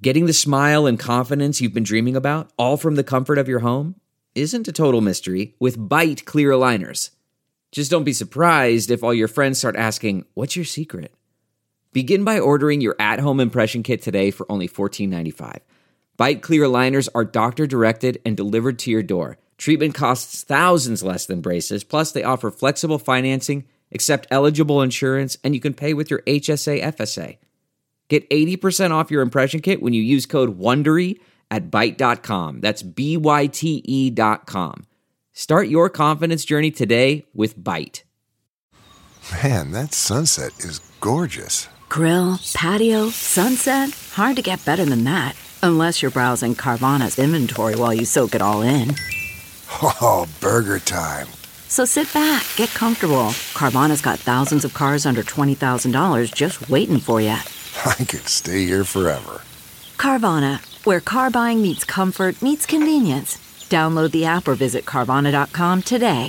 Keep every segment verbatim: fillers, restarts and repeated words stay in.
Getting the smile and confidence you've been dreaming about, all from the comfort of your home, isn't a total mystery with Byte clear aligners. Just don't be surprised if all your friends start asking, "What's your secret?" Begin by ordering your at-home impression kit today for only fourteen ninety-five. Byte clear aligners are doctor-directed and delivered to your door. Treatment costs thousands less than braces, plus they offer flexible financing, accept eligible insurance, and you can pay with your H S A F S A. Get eighty percent off your impression kit when you use code WONDERY at byte dot com. That's B Y T E dot com. Start your confidence journey today with Byte. Man, that sunset is gorgeous. Grill, patio, sunset. Hard to get better than that. Unless you're browsing Carvana's inventory while you soak it all in. Oh, burger time. So sit back, get comfortable. Carvana's got thousands of cars under twenty thousand dollars just waiting for you. I could stay here forever. Carvana, where car buying meets comfort, meets convenience. Download the app or visit Carvana dot com today.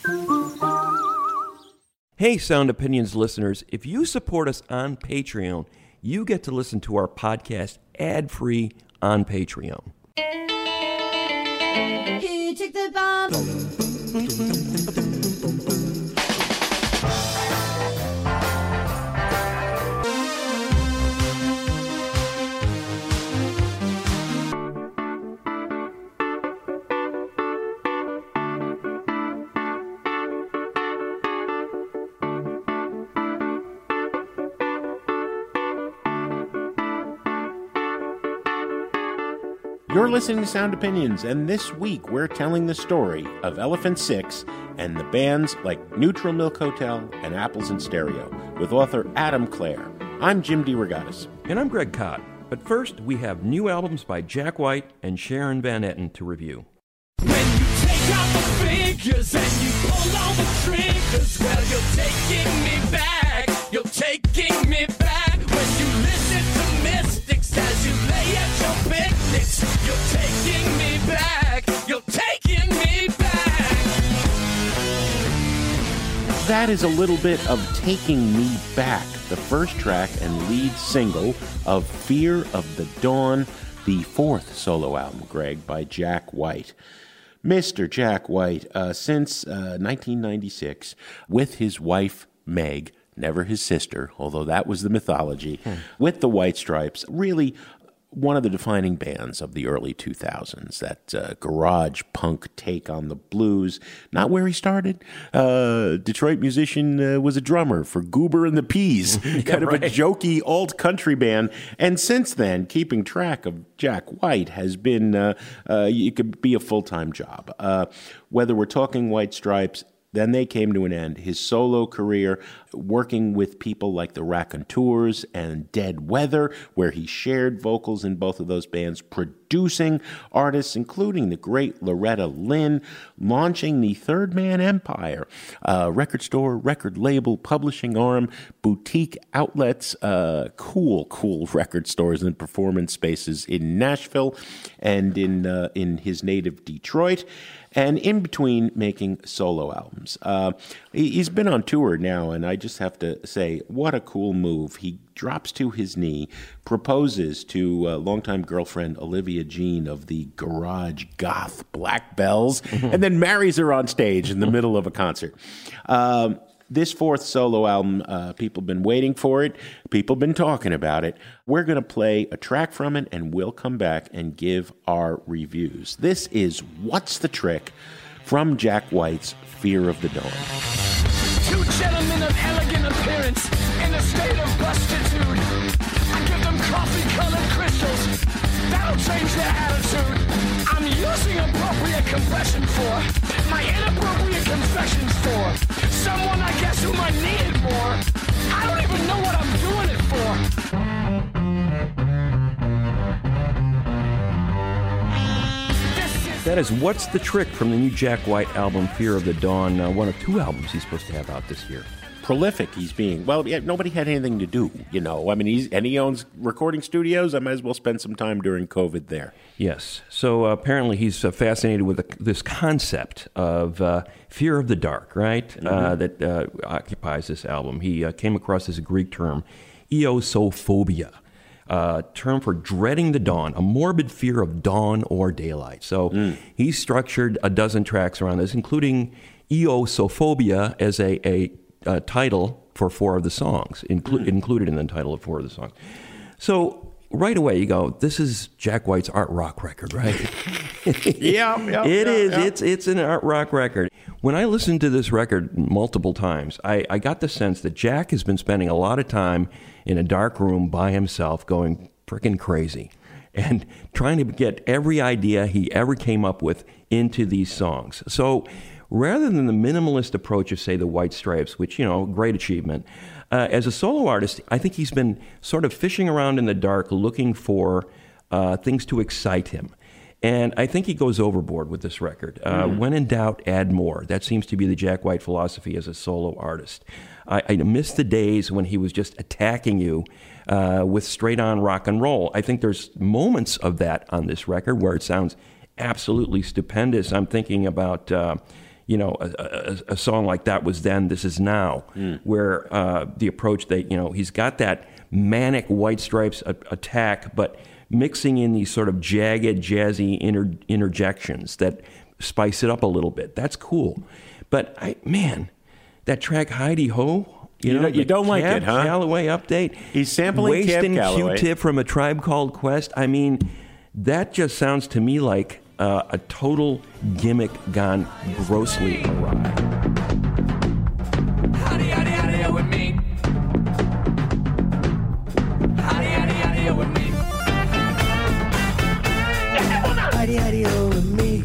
Hey, Sound Opinions listeners, if you support us on Patreon, you get to listen to our podcast ad-free on Patreon. Here, take the bomb. You're listening to Sound Opinions, and this week we're telling the story of Elephant Six and the bands like Neutral Milk Hotel and Apples in Stereo, with author Adam Clare. I'm Jim DeRogatis. And I'm Greg Kot. But first, we have new albums by Jack White and Sharon Van Etten to review. When you take out the figures and you pull on the triggers, well, you're taking me back, you're taking me back. When you listen to mystics as you lay at your picnics, you're taking me back, you're taking me back. That is a little bit of Taking Me Back, the first track and lead single of Fear of the Dawn, the fourth solo album, Greg, by Jack White. Mister Jack White, uh, since uh, nineteen ninety-six, with his wife, Meg, never his sister, although that was the mythology, hmm. with the White Stripes, really one of the defining bands of the early two thousands, that uh, garage punk take on the blues. Not where he started. Uh, Detroit musician, uh, was a drummer for Goober and the Peas, yeah, kind of right. a jokey alt-country band. And since then, keeping track of Jack White has been, uh, uh, it could be a full-time job. Uh, whether we're talking White Stripes, then they came to an end. His solo career, working with people like the Raconteurs and Dead Weather, where he shared vocals in both of those bands, producing artists, including the great Loretta Lynn, launching the Third Man Empire, uh, record store, record label, publishing arm, boutique outlets, uh, cool, cool record stores and performance spaces in Nashville and in uh, in his native Detroit. And in between making solo albums. Uh, he's been on tour now, and I just have to say, what a cool move. He drops to his knee, proposes to uh, longtime girlfriend Olivia Jean of the garage goth Black Bells, and then marries her on stage in the middle of a concert. Um, This fourth solo album, uh, people have been waiting for it. People have been talking about it. We're going to play a track from it, and we'll come back and give our reviews. This is What's the Trick from Jack White's Fear of the Dawn. Two gentlemen of elegant appearance in a state of bustitude. I give them coffee-colored crystals. That'll change their attitude. I'm using appropriate compression for my inappropriate confessions for someone I guess whom I needed more. I don't even know what I'm doing it for. That is What's the Trick from the new Jack White album, Fear of the Dawn, uh, one of two albums he's supposed to have out this year. Prolific he's being. Well, yeah, nobody had anything to do, you know. I mean, he's and he owns recording studios. I might as well spend some time during COVID there. Yes. So uh, apparently he's uh, fascinated with the, this concept of uh, fear of the dark, right? Mm-hmm. Uh, that uh, occupies this album. He uh, came across this Greek term, eosophobia. uh, term for dreading the dawn, a morbid fear of dawn or daylight. So mm. he structured a dozen tracks around this, including Eosophobia as a, a, a title for four of the songs, inclu- mm. included in the title of four of the songs. So right away you go, this is Jack White's art rock record, right? yeah, yeah, it yeah, is. Yeah. It's it's an art rock record. When I listened to this record multiple times, I, I got the sense that Jack has been spending a lot of time in a dark room by himself going frickin' crazy and trying to get every idea he ever came up with into these songs. So rather than the minimalist approach of, say, the White Stripes, which, you know, great achievement, uh, as a solo artist, I think he's been sort of fishing around in the dark looking for uh, things to excite him. And I think he goes overboard with this record. Uh, mm-hmm. When in doubt, add more. That seems to be the Jack White philosophy as a solo artist. I, I miss the days when he was just attacking you uh, with straight-on rock and roll. I think there's moments of that on this record where it sounds absolutely stupendous. I'm thinking about, uh, you know, a, a, a song like That Was Then, This Is Now, mm. where uh, the approach that, you know, he's got that manic White Stripes a- attack, but mixing in these sort of jagged, jazzy inter- interjections that spice it up a little bit. That's cool. But, I man, that track Heidi Ho, you, you know, don't, you don't like Cab it, huh? Calloway update. He's sampling Cab Wasting Calloway. Q-Tip from A Tribe Called Quest. I mean, that just sounds to me like uh, a total gimmick gone grossly awry. Howdy, howdy, howdy, with me. Howdy, howdy, howdy, with me. Howdy, howdy, oh, with me.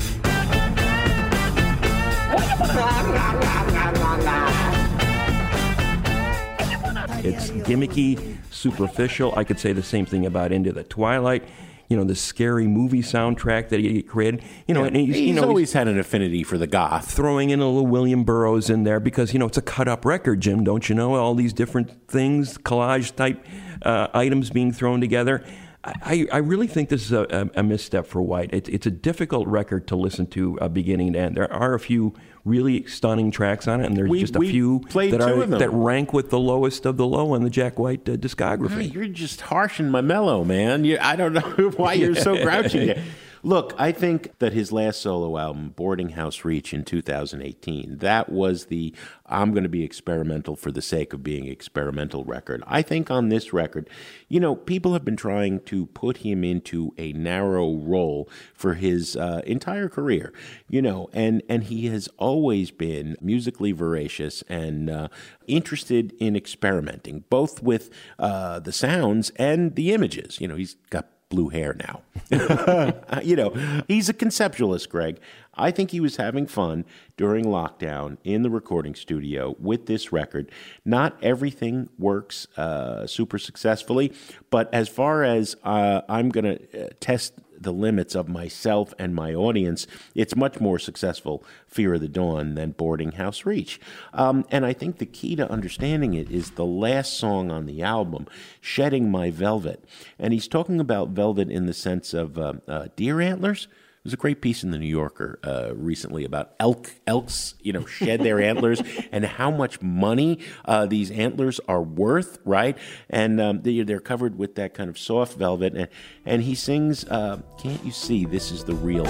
It's gimmicky, superficial. I could say the same thing about Into the Twilight. You know, the scary movie soundtrack that he created. You know, Yeah. and he's, he's you know, always he's had an affinity for the goth. throwing in a little William Burroughs in there because, you know, it's a cut-up record, Jim. Don't you know? All these different things, collage-type uh, items being thrown together. I, I really think this is a, a misstep for White. It, it's a difficult record to listen to uh, beginning to end. There are a few really stunning tracks on it, and there's We- just a we few played that two are of them. that rank with the lowest of the low on the Jack White uh, Oh, discography. you're just harshing my mellow, man. You, I don't know why you're so grouchy. Look, I think that his last solo album, Boarding House Reach in two thousand eighteen, that was the I'm going to be experimental for the sake of being experimental record. I think on this record, you know, people have been trying to put him into a narrow role for his uh, entire career, you know, and, and he has always been musically voracious and uh, interested in experimenting, both with uh, the sounds and the images. You know, he's got blue hair now. You know, he's a conceptualist, Greg. I think he was having fun during lockdown in the recording studio with this record. Not everything works uh, super successfully, but as far as uh, I'm going to uh, test the limits of myself and my audience, it's much more successful Fear of the Dawn than Boarding House Reach. Um, and I think the key to understanding it is the last song on the album, Shedding My Velvet. And he's talking about velvet in the sense of uh, uh, deer antlers. There's a great piece in the New Yorker uh, recently about elk, elks, you know, shed their antlers and how much money uh, these antlers are worth, right? And um, they, they're covered with that kind of soft velvet. And, and he sings, uh, Can't You See This Is the Real Me?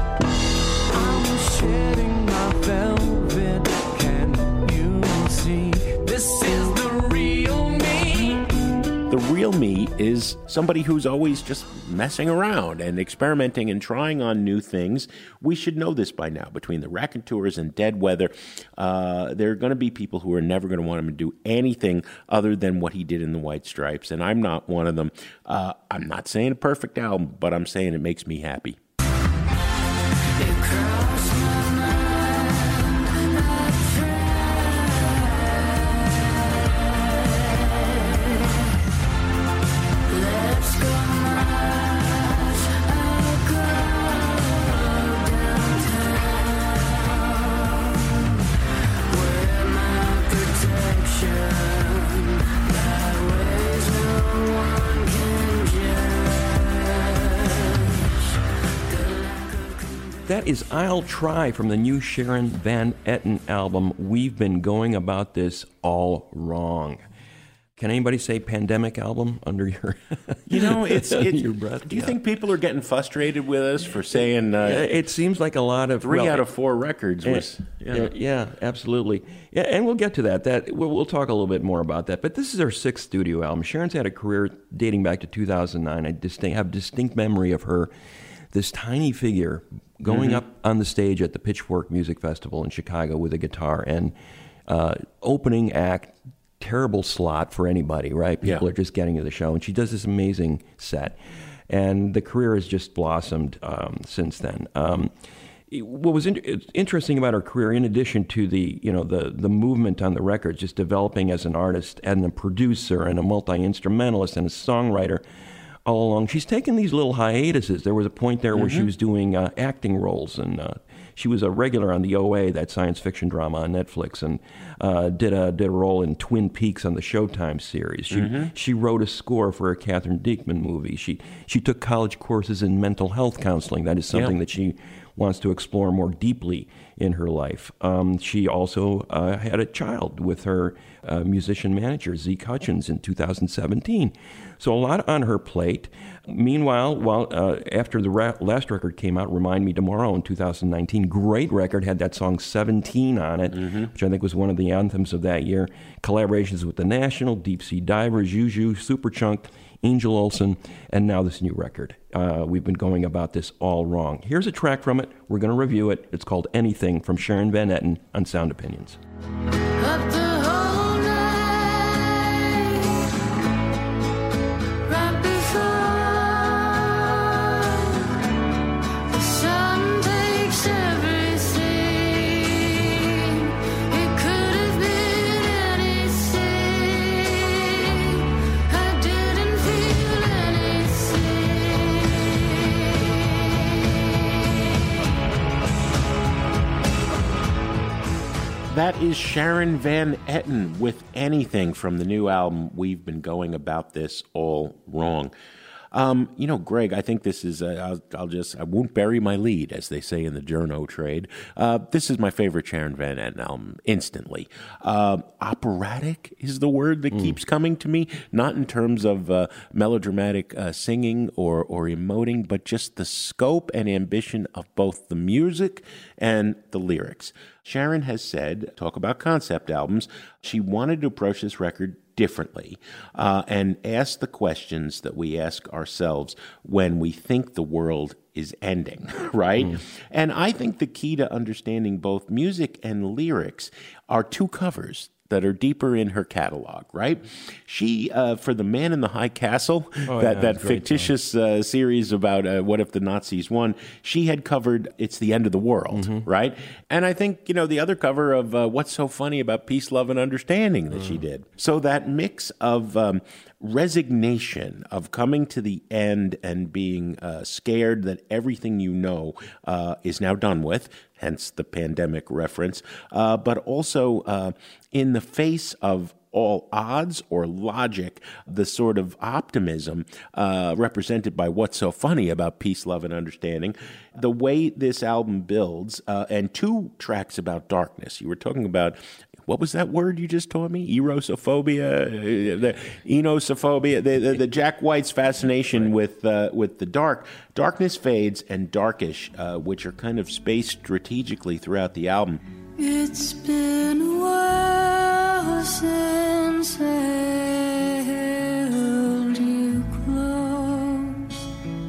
I'm shedding my velvet. Can you see this is the real me? The real me is somebody who's always just messing around and experimenting and trying on new things. We should know this by now. Between the Raconteurs and Dead Weather, uh, there are going to be people who are never going to want him to do anything other than what he did in the White Stripes, and I'm not one of them. Uh, I'm not saying a perfect album, but I'm saying it makes me happy. That is I'll Try from the new Sharon Van Etten album, We've Been Going About This All Wrong. Can anybody say pandemic album under your You know, it's, under it's your breath? Do you Yeah. think people are getting frustrated with us for saying uh, Yeah, it seems like a lot of three well, out of four records was? Yeah, Yeah. yeah, absolutely. Yeah, and we'll get to that. That we'll, we'll talk a little bit more about that. But this is her sixth studio album. Sharon's had a career dating back to two thousand nine. I distinct, have distinct memory of her, this tiny figure going Mm-hmm. up on the stage at the Pitchfork Music Festival in Chicago with a guitar and uh, opening act. Terrible slot for anybody, right? People Yeah. are just getting to the show, and she does this amazing set, and the career has just blossomed um, since then. Um, what was in- interesting about her career, in addition to the you know the the movement on the record, just developing as an artist and a producer and a multi-instrumentalist and a songwriter all along, she's taken these little hiatuses. There was a point there where she was doing uh, acting roles, and uh, she was a regular on the O A, that science fiction drama on Netflix, and uh, did a did a role in Twin Peaks on the Showtime series. She she wrote a score for a Catherine Diekman movie. She she took college courses in mental health counseling. That is something Yeah. that she wants to explore more deeply in her life. Um, she also uh, had a child with her uh, musician manager, Zeke Hutchins, in two thousand seventeen. So a lot on her plate. Meanwhile, while uh, after the ra- last record came out, Remind Me Tomorrow in two thousand nineteen, great record, had that song seventeen on it, Mm-hmm. which I think was one of the anthems of that year. Collaborations with The National, Deep Sea Divers, Juju, Superchunk, Angel Olsen, and now this new record. Uh, we've been going about this all wrong. Here's a track from it. We're going to review it. It's called Anything from Sharon Van Etten on Sound Opinions. Up the whole night, right before the sun takes everything. It could have been anything. I didn't feel anything. That is Sharon Van Etten with Anything from the new album, We've Been Going About This All Wrong. Um, you know, Greg, I think this is, uh, I'll, I'll just, I won't bury my lead, as they say in the journo trade. Uh, this is my favorite Sharon Van Etten album, instantly. Uh, operatic is the word that keeps coming to me, not in terms of uh, melodramatic uh, singing or, or emoting, but just the scope and ambition of both the music and the lyrics. Sharon has said, talk about concept albums, she wanted to approach this record differently uh, and ask the questions that we ask ourselves when we think the world is ending, right? Mm. And I think the key to understanding both music and lyrics are two covers that are deeper in her catalog, right? She, uh, for The Man in the High Castle, oh, that, yeah, that fictitious uh, series about uh, what if the Nazis won, she had covered It's the End of the World, mm-hmm. right? And I think, you know, the other cover of uh, What's So Funny About Peace, Love, and Understanding that mm. she did. So that mix of um, resignation, of coming to the end and being uh, scared that everything you know uh, is now done with, hence the pandemic reference, uh, but also uh, in the face of all odds or logic, the sort of optimism uh, represented by What's So Funny About Peace, Love, and Understanding, the way this album builds, uh, and two tracks about darkness. You were talking about, what was that word you just taught me? Erosophobia, uh, the enosophobia, the, the, the Jack White's fascination right. with uh, with the dark. Darkness Fades and Darkish, uh, which are kind of spaced strategically throughout the album. It's been a while since I held you close.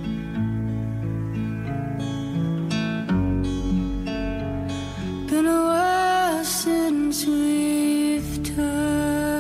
Been a while since we've touched.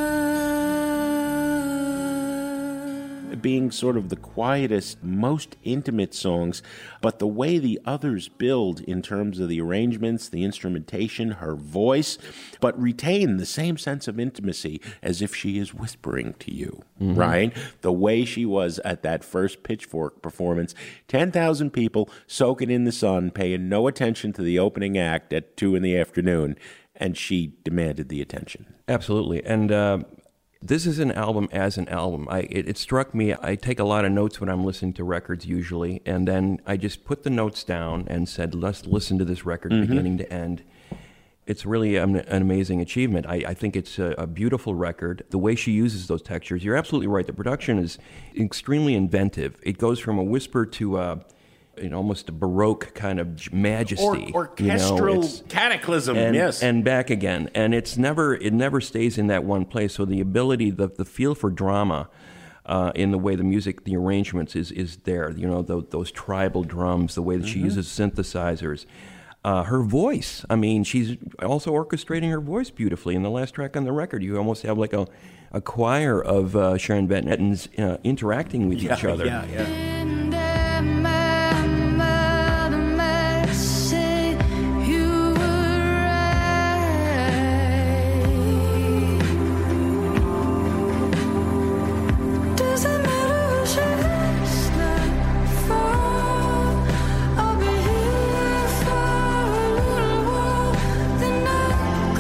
Being sort of the quietest, most intimate songs, but the way the others build in terms of the arrangements, the instrumentation, her voice, but retain the same sense of intimacy as if she is whispering to you, mm-hmm. right? The way she was at that first Pitchfork performance, ten thousand people soaking in the sun, paying no attention to the opening act at two in the afternoon, and she demanded the attention. Absolutely. And uh, this is an album as an album. I it, it struck me, I take a lot of notes when I'm listening to records usually, and then I just put the notes down and said, let's listen to this record mm-hmm. beginning to end. It's really an, an amazing achievement. I, I think it's a, a beautiful record. The way she uses those textures, you're absolutely right. The production is extremely inventive. It goes from a whisper to a, an almost a Baroque kind of majesty. Or, orchestral you know, cataclysm, and, yes. And back again. And it's never it never stays in that one place. So the ability, the, the feel for drama uh, in the way the music, the arrangements is, is there. You know, the, those tribal drums, the way that she Mm-hmm. uses synthesizers. Uh, her voice, I mean, she's also orchestrating her voice beautifully. In the last track on the record, you almost have like a, a choir of uh, Sharon Van Etten's uh, interacting with yeah, each other. Yeah, yeah. And then my mother might say you were right. Does it matter who shines not fall? I'll be here for a little while, then I'll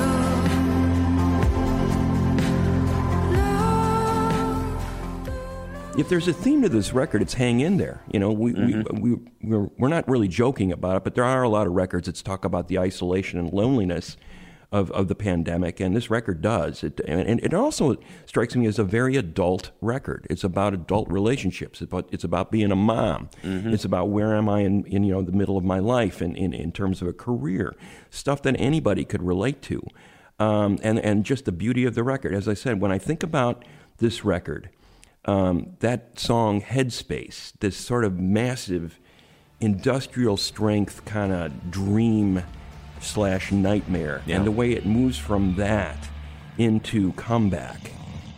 go. If there's a theme to this record, it's hang in there. You know, we, Mm-hmm. we, we, we're, we're not really joking about it, but there are a lot of records that talk about the isolation and loneliness of, of the pandemic, and this record does. It, and, and it also strikes me as a very adult record. It's about adult relationships. It's about, it's about being a mom. Mm-hmm. It's about where am I in, in you know the middle of my life in, in, in terms of a career, stuff that anybody could relate to. Um, and, and just the beauty of the record. As I said, when I think about this record, Um, that song, Headspace, this sort of massive industrial strength kind of dream slash nightmare, Yeah. and the way it moves from that into Comeback.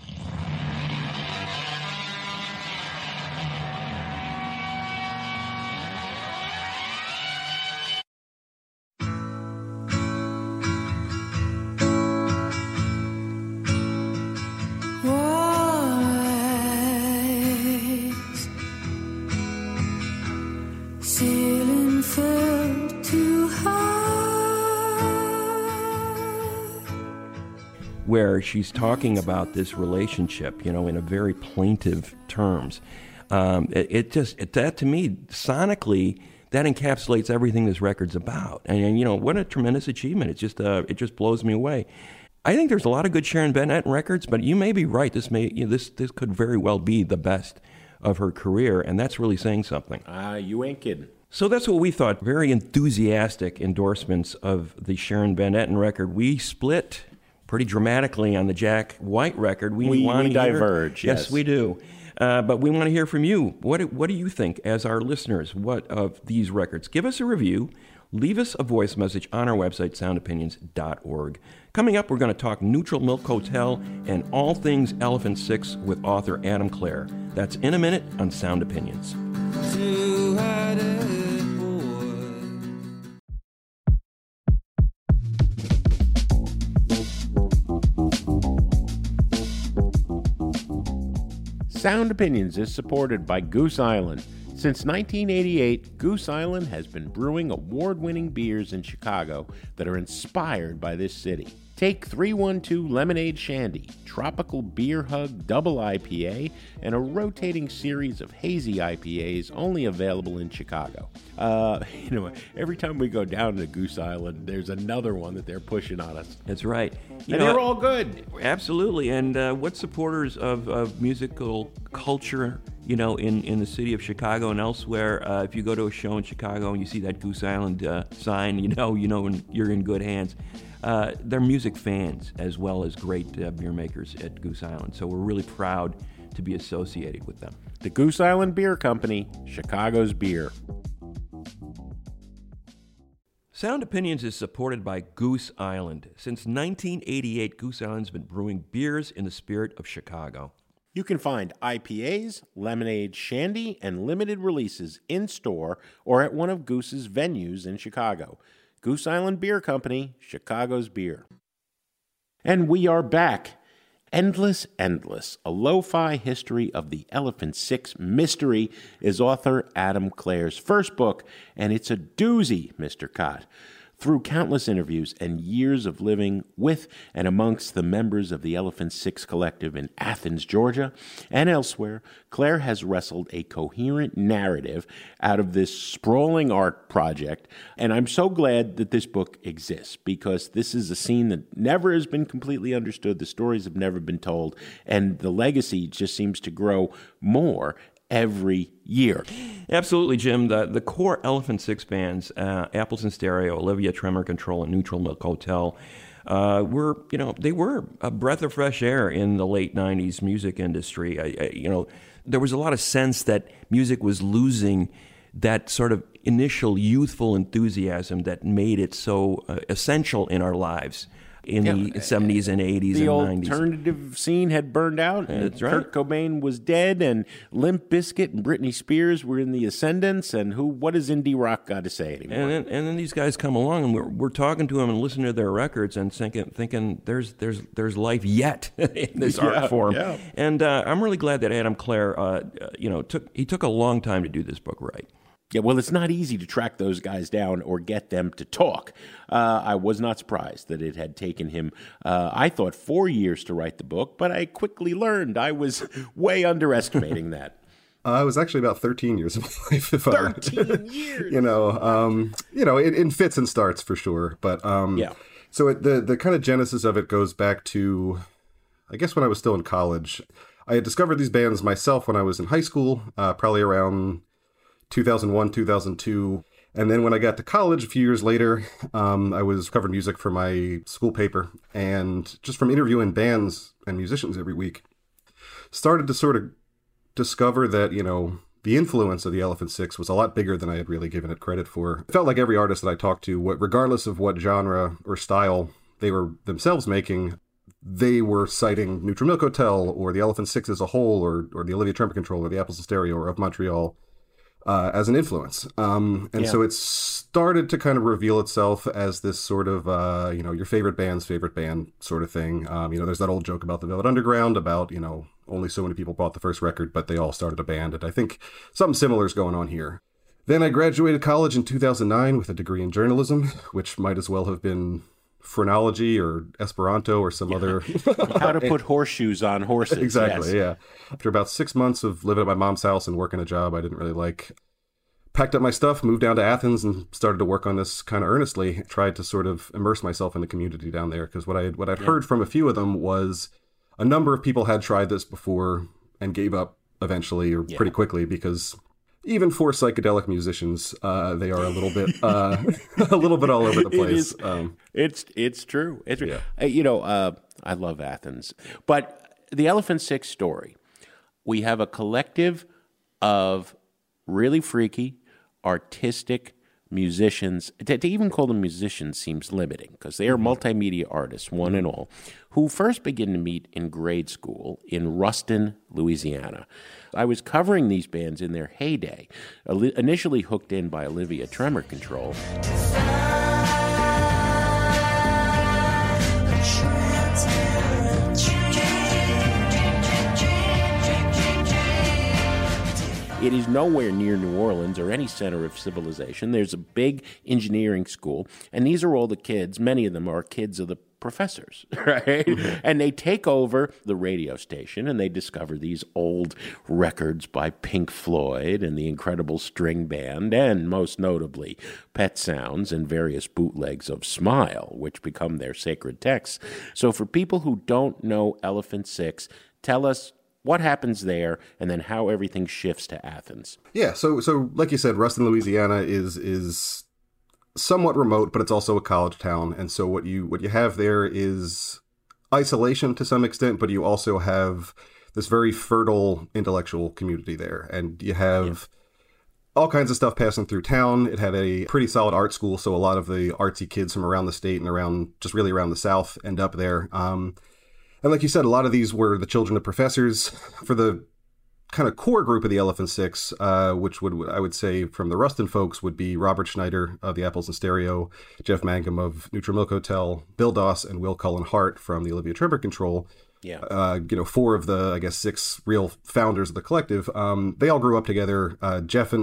Wise, ceiling filled too high. Where she's talking about this relationship, you know, in a very plaintive terms. Um, it, it just, it, that to me, sonically, that encapsulates everything this record's about. And, and you know, what a tremendous achievement. It just, uh, it just blows me away. I think there's a lot of good Sharon Van Etten records, but you may be right. This may, you know, this, this could very well be the best of her career, and that's really saying something. Ah, uh, you ain't kidding. So that's what we thought. Very enthusiastic endorsements of the Sharon Van Etten record. We split pretty dramatically on the Jack White record. We, we diverge, hear, yes. yes. we do. Uh, but we want to hear from you. What, what do you think as our listeners? What of these records? Give us a review. Leave us a voice message on our website, sound opinions dot org. Coming up, we're going to talk Neutral Milk Hotel and all things Elephant Six with author Adam Clare. That's in a minute on Sound Opinions. Sound Opinions is supported by Goose Island. Since nineteen eighty-eight, Goose Island has been brewing award-winning beers in Chicago that are inspired by this city. Take three one two Lemonade Shandy, Tropical Beer Hug Double I P A, and a rotating series of hazy I P As only available in Chicago. Uh, you know, every time we go down to Goose Island, there's another one that they're pushing on us. That's right. You and know, they're all good. Absolutely. And uh, what supporters of, of musical culture, you know, in, in the city of Chicago and elsewhere, uh, if you go to a show in Chicago and you see that Goose Island uh, sign, you know, you know you're in good hands. Uh, they're music fans as well as great uh, beer makers at Goose Island. So we're really proud to be associated with them. The Goose Island Beer Company, Chicago's beer. Sound Opinions is supported by Goose Island. Since nineteen eighty-eight, Goose Island's been brewing beers in the spirit of Chicago. You can find I P As, lemonade, shandy, and limited releases in-store or at one of Goose's venues in Chicago. Goose Island Beer Company, Chicago's beer. And we are back. Endless, Endless, a lo-fi history of the Elephant Six mystery is author Adam Clare's first book, and it's a doozy, Mister Cott. Through countless interviews and years of living with and amongst the members of the Elephant Six Collective in Athens, Georgia, and elsewhere, Claire has wrestled a coherent narrative out of this sprawling art project, and I'm so glad that this book exists, because this is a scene that never has been completely understood, the stories have never been told, and the legacy just seems to grow more every year. Absolutely, Jim. The the core Elephant Six bands, uh, Apples and Stereo, Olivia Tremor Control, and Neutral Milk Hotel, uh, were, you know, they were a breath of fresh air in the late nineties music industry. I, I, you know, there was a lot of sense that music was losing that sort of initial youthful enthusiasm that made it so uh, essential in our lives in Yeah. the seventies and eighties The and nineties. alternative scene had burned out, and That's right. Kurt Cobain was dead, and Limp Bizkit and Britney Spears were in the ascendance, and who? What does indie rock got to say anymore? And then, and then these guys come along, and we're, we're talking to them and listening to their records and thinking, thinking there's there's there's life yet in this Yeah, art form. yeah. And uh, I'm really glad that Adam Clare, uh, uh, you know, took he took a long time to do this book right. Yeah, well, it's not easy to track those guys down or get them to talk. Uh, I was not surprised that it had taken him, uh, I thought, four years to write the book, but I quickly learned I was way underestimating that. Uh, it was actually about thirteen years of my life. If thirteen I, years! You know, um, you know, in, in fits and starts for sure. But um, Yeah. So it, the the kind of genesis of it goes back to, I guess, when I was still in college. I had discovered these bands myself when I was in high school, uh, probably around two thousand one, two thousand two. And then when I got to college a few years later, um, I was covering music for my school paper. And just from interviewing bands and musicians every week, started to sort of discover that, you know, the influence of the Elephant Six was a lot bigger than I had really given it credit for. It felt like every artist that I talked to, what, regardless of what genre or style they were themselves making, they were citing Neutral Milk Hotel or the Elephant Six as a whole, or or the Olivia Tremor Control or the Apples and Stereo or Of Montreal uh, as an influence. Um, and Yeah. so it started to kind of reveal itself as this sort of, uh, you know, your favorite band's favorite band sort of thing. Um, you know, there's that old joke about the Velvet Underground about, you know, only so many people bought the first record, but they all started a band. And I think something similar is going on here. Then I graduated college in two thousand nine with a degree in journalism, which might as well have been phrenology or Esperanto or some other... How to put horseshoes on horses. Exactly, yes. yeah. After about six months of living at my mom's house and working a job I didn't really like, packed up my stuff, moved down to Athens, and started to work on this kind of earnestly. Tried to sort of immerse myself in the community down there, because what I what I'd Yeah. heard from a few of them was a number of people had tried this before and gave up eventually or Yeah. pretty quickly, because even for psychedelic musicians, uh, they are a little bit uh, a little bit all over the It place. is- Um, It's it's true. It's true. Yeah. Uh, you know, uh, I love Athens, but the Elephant Six story. We have a collective of really freaky, artistic musicians. To, to even call them musicians seems limiting, because they are multimedia artists, one and all, who first begin to meet in grade school in Ruston, Louisiana. I was covering these bands in their heyday, ali- initially hooked in by Olivia Tremor Control. It is nowhere near New Orleans or any center of civilization. There's a big engineering school, and these are all the kids. Many of them are kids of the professors, right? And they take over the radio station, and they discover these old records by Pink Floyd and the Incredible String Band, and most notably, Pet Sounds and various bootlegs of Smile, which become their sacred texts. So for people who don't know Elephant Six, tell us what happens there, and then how everything shifts to Athens. Yeah, so so like you said, Ruston, Louisiana is is somewhat remote, but it's also a college town, and so what you what you have there is isolation to some extent, but you also have this very fertile intellectual community there, and you have all kinds of stuff passing through town. It had a pretty solid art school, so a lot of the artsy kids from around the state and around just really around the South end up there. Um, And like you said, a lot of these were the children of professors. For the kind of core group of the Elephant Six, uh, which would, I would say, from the Ruston folks, would be Robert Schneider of the Apples and Stereo, Jeff Mangum of Neutral Milk Hotel, Bill Doss and Will Cullen Hart from the Olivia Tremor Control. Yeah. Uh, you know, four of the, I guess, six real founders of the collective. Um, they all grew up together. Uh, Jeff and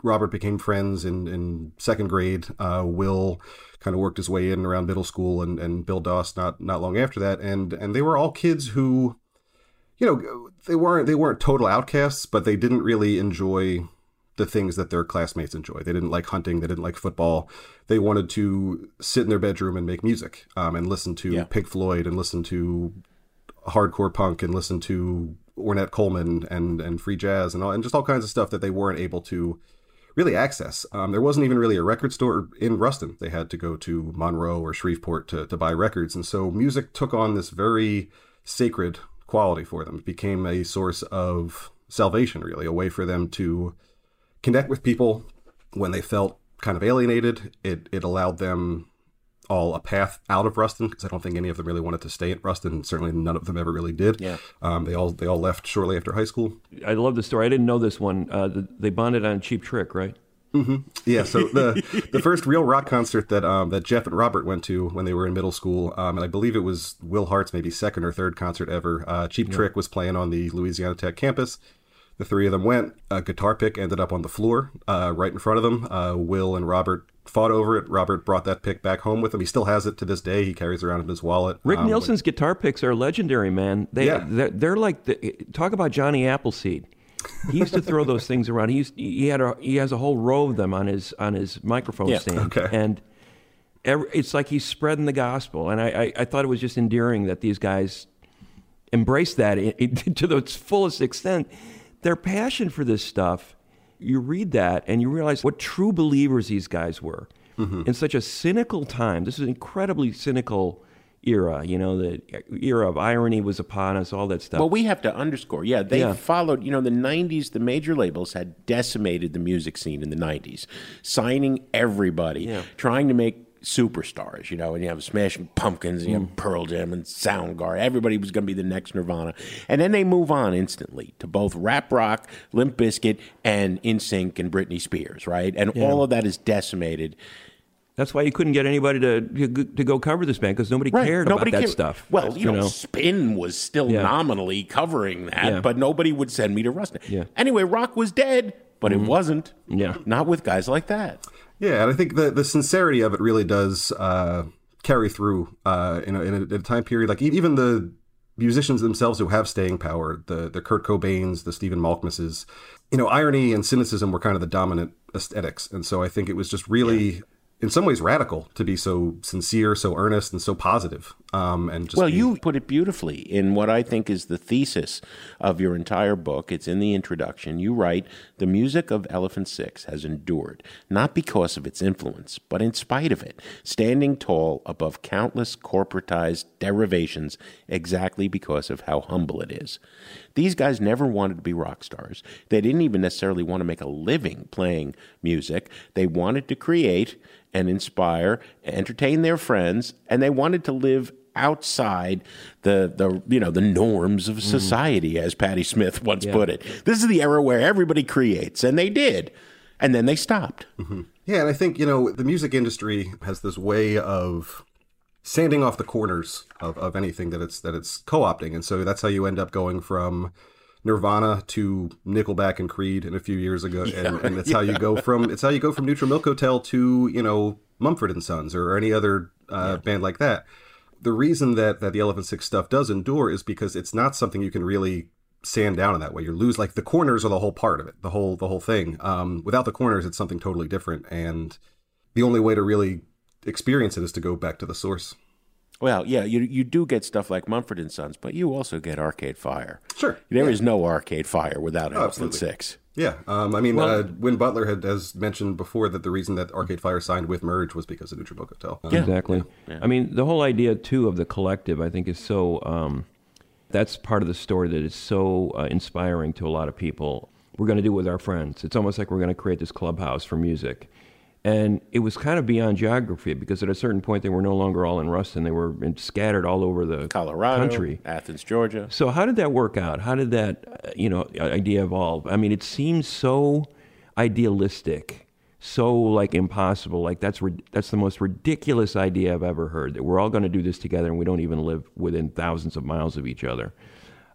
Robert became friends in, in second grade. Uh, Will kind of worked his way in around middle school, and, and Bill Doss not not long after that. And and they were all kids who, you know, they weren't they weren't total outcasts, but they didn't really enjoy the things that their classmates enjoy. They didn't like hunting. They didn't like football. They wanted to sit in their bedroom and make music, um, and listen to Yeah. Pink Floyd, and listen to hardcore punk, and listen to Ornette Coleman and and free jazz, and all, and just all kinds of stuff that they weren't able to really access. Um, there wasn't even really a record store in Ruston. They had to go to Monroe or Shreveport to, to buy records. And so music took on this very sacred quality for them. It became a source of salvation, really, a way for them to connect with people when they felt kind of alienated. It, it allowed them all a path out of Ruston, because I don't think any of them really wanted to stay at Ruston. Certainly none of them ever really did. Yeah. Um, they all they all left shortly after high school. I love the story. I didn't know this one. Uh, the, they bonded on Cheap Trick, right? Mm-hmm. Yeah. So the the first real rock concert that um, that Jeff and Robert went to when they were in middle school, um, and I believe it was Will Hart's maybe second or third concert ever. Uh, Cheap Yeah. Trick was playing on the Louisiana Tech campus. The three of them went. A guitar pick ended up on the floor uh, right in front of them. Uh, Will and Robert fought over it. Robert brought that pick back home with him. He still has it to this day. He carries it around in his wallet. Rick Um, Nielsen's guitar picks are legendary, man. They, Yeah. they're, they're like, the, talk about Johnny Appleseed. He used to throw those things around. He used, he had a, he has a whole row of them on his on his microphone Yeah. stand, Okay. and every, it's like he's spreading the gospel. And I, I, I thought it was just endearing that these guys embraced that i- i- to the fullest extent. Their passion for this stuff, you read that and you realize what true believers these guys were in such a cynical time. This is an incredibly cynical era. You know, the era of irony was upon us, all that stuff. Well, we have to underscore, yeah, they Yeah. followed, you know, the nineties, the major labels had decimated the music scene in the nineties, signing everybody, Yeah. trying to make superstars, you know, and you have Smashing Pumpkins, and you have Pearl Jam and Soundgarden. Everybody was going to be the next Nirvana. And then they move on instantly to both rap rock, Limp Bizkit, and N Sync and Britney Spears, right? And Yeah. all of that is decimated. That's why you couldn't get anybody to to go cover this band, because nobody Right. cared Nobody about that cared. stuff. Well, you, know, Spin was still Yeah. nominally covering that, Yeah. but nobody would send me to Ruston. Yeah. Anyway, rock was dead, but it wasn't. Yeah. Not with guys like that. Yeah, and I think the, the sincerity of it really does uh, carry through uh, in, a, in, a, in a time period. Like e- even the musicians themselves who have staying power, the the Kurt Cobains, the Stephen Malkmuses, you know, irony and cynicism were kind of the dominant aesthetics. And so I think it was just really, in some ways, radical to be so sincere, so earnest, and so positive. Um, and just Well, be- you put it beautifully in what I think is the thesis of your entire book. It's in the introduction. You write, the music of Elephant Six has endured, not because of its influence, but in spite of it, standing tall above countless corporatized derivations exactly because of how humble it is. These guys never wanted to be rock stars. They didn't even necessarily want to make a living playing music. They wanted to create and inspire, entertain their friends, and they wanted to live outside the the you know the norms of society, as Patti Smith once Yeah. put it. This is the era where everybody creates, and they did, and then they stopped. Yeah, and I think, you know, the music industry has this way of sanding off the corners of, of anything that it's that it's co-opting. And so that's how you end up going from Nirvana to Nickelback and Creed in a few years ago. And, and it's how you go from it's how you go from Neutral Milk Hotel to, you know, Mumford and Sons or any other uh, band like that. The reason that, that the Elephant Six stuff does endure is because it's not something you can really sand down in that way. You lose, like, the corners are the whole part of it, the whole the whole thing. Um, without the corners, it's something totally different. And the only way to really experience it is to go back to the source. Well, yeah, you you do get stuff like Mumford and Sons, but you also get Arcade Fire. Sure. There is no Arcade Fire without Elephant absolutely. Six. Yeah, um, I mean, Well- uh, Win Butler had has mentioned before that the reason that Arcade Fire signed with Merge was because of Neutral Milk Hotel. Um, Yeah. Exactly. I mean, the whole idea, too, of the collective, I think, is so, um, that's part of the story that is so uh, inspiring to a lot of people. We're going to do it with our friends. It's almost like we're going to create this clubhouse for music. And it was kind of beyond geography, because at a certain point, they were no longer all in Ruston. They were in, scattered all over the Colorado, country. Athens, Georgia. So how did that work out? How did that, uh, you know, idea evolve? I mean, it seems so idealistic, so like impossible. Like that's rid- that's the most ridiculous idea I've ever heard, that we're all going to do this together and we don't even live within thousands of miles of each other.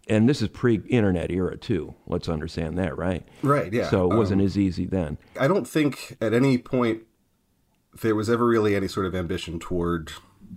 And this is pre-internet era, too. Let's understand that, right? Right, yeah. So it wasn't Um, as easy then. I don't think at any point there was ever really any sort of ambition toward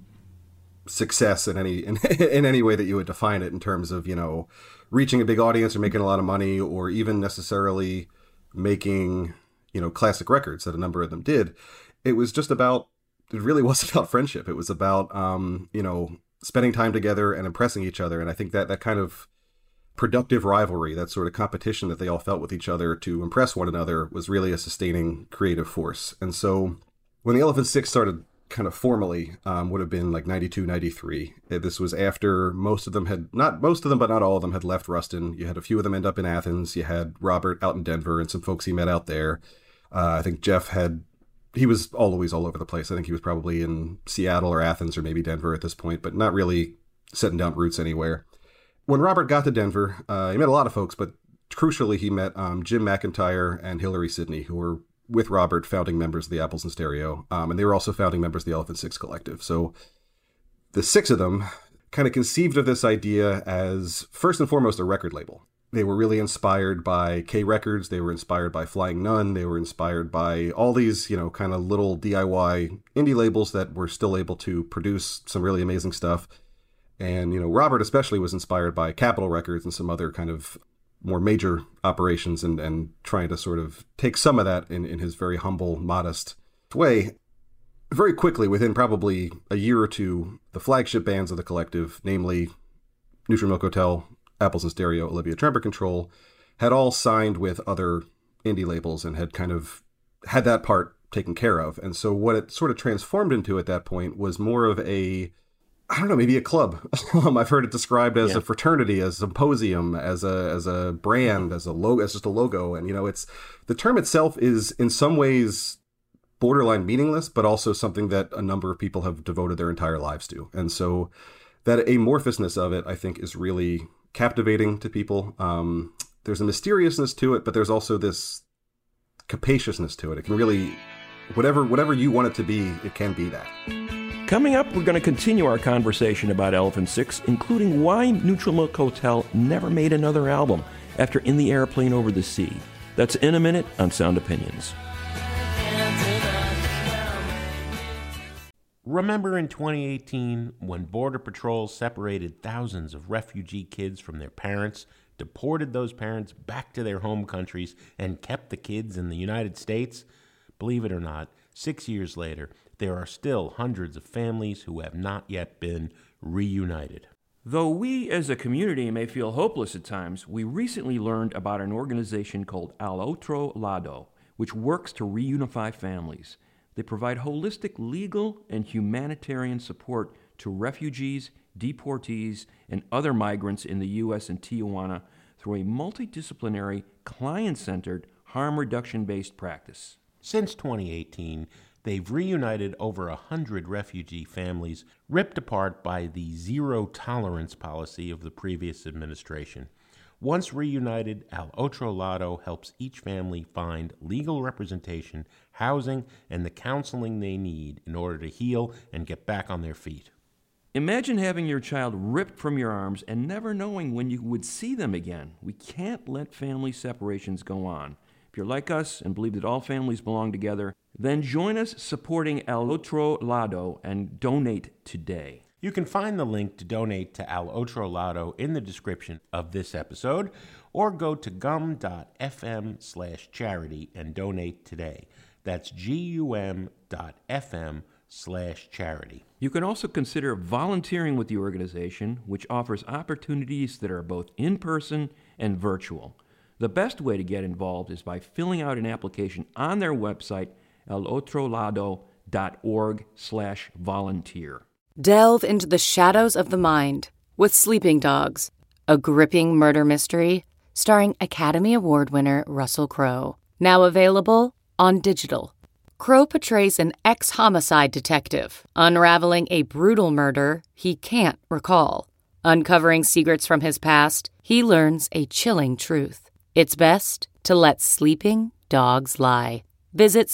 success in any in, in any way that you would define it, in terms of, you know, reaching a big audience or making a lot of money, or even necessarily making, you know, classic records that a number of them did. It was just about, it really was about friendship. It was about, um, you know, spending time together and impressing each other. And I think that that kind of productive rivalry, that sort of competition that they all felt with each other to impress one another, was really a sustaining creative force. And so when the Elephant Six started kind of formally, um, would have been like ninety-two, ninety-three. This was after most of them had, not most of them, but not all of them had left Ruston. You had a few of them end up in Athens. You had Robert out in Denver and some folks he met out there. Uh, I think Jeff had, he was always all over the place. I think he was probably in Seattle or Athens or maybe Denver at this point, but not really setting down roots anywhere. When Robert got to Denver, uh, he met a lot of folks, but crucially he met um, Jim McIntyre and Hillary Sidney, who were with Robert founding members of the Apples in Stereo. Um, and they were also founding members of the Elephant Six Collective. So the six of them kind of conceived of this idea as, first and foremost, a record label. They were really inspired by K Records. They were inspired by Flying Nun. They were inspired by all these, you know, kind of little D I Y indie labels that were still able to produce some really amazing stuff. And, you know, Robert especially was inspired by Capitol Records and some other kind of more major operations, and, and trying to sort of take some of that in, in his very humble, modest way. Very quickly, within probably a year or two, the flagship bands of the collective, namely Neutral Milk Hotel, Apples in Stereo, Olivia Tremor Control, had all signed with other indie labels and had kind of had that part taken care of. And so what it sort of transformed into at that point was more of a, I don't know, maybe a club. um, I've heard it described as yeah. a fraternity, as a symposium, as a as a brand, as a logo, as just a logo. And, you know, it's, the term itself is in some ways borderline meaningless, but also something that a number of people have devoted their entire lives to. And so that amorphousness of it, I think, is really captivating to people. Um, there's a mysteriousness to it, but there's also this capaciousness to it. It can really, whatever whatever you want it to be, it can be that. Coming up, we're going to continue our conversation about Elephant Six, including why Neutral Milk Hotel never made another album after In the Airplane Over the Sea. That's in a minute on Sound Opinions. Remember in twenty eighteen when Border Patrol separated thousands of refugee kids from their parents, deported those parents back to their home countries, and kept the kids in the United States? Believe it or not, six years later, there are still hundreds of families who have not yet been reunited. Though we as a community may feel hopeless at times, we recently learned about an organization called Al Otro Lado, which works to reunify families. They provide holistic legal and humanitarian support to refugees, deportees, and other migrants in the U S and Tijuana through a multidisciplinary, client-centered, harm reduction-based practice. Since twenty eighteen, they've reunited over a hundred refugee families ripped apart by the zero-tolerance policy of the previous administration. Once reunited, Al Otro Lado helps each family find legal representation, housing, and the counseling they need in order to heal and get back on their feet. Imagine having your child ripped from your arms and never knowing when you would see them again. We can't let family separations go on. If you're like us and believe that all families belong together, then join us supporting Al Otro Lado and donate today. You can find the link to donate to Al Otro Lado in the description of this episode, or go to gum.fm slash charity and donate today. That's gum.fm slash charity. You can also consider volunteering with the organization, which offers opportunities that are both in-person and virtual. The best way to get involved is by filling out an application on their website, alotrolado.org slash volunteer. Delve into the shadows of the mind with Sleeping Dogs, a gripping murder mystery starring Academy Award winner Russell Crowe. Now available on digital. Crowe portrays an ex-homicide detective unraveling a brutal murder he can't recall. Uncovering secrets from his past, he learns a chilling truth. It's best to let sleeping dogs lie. Visit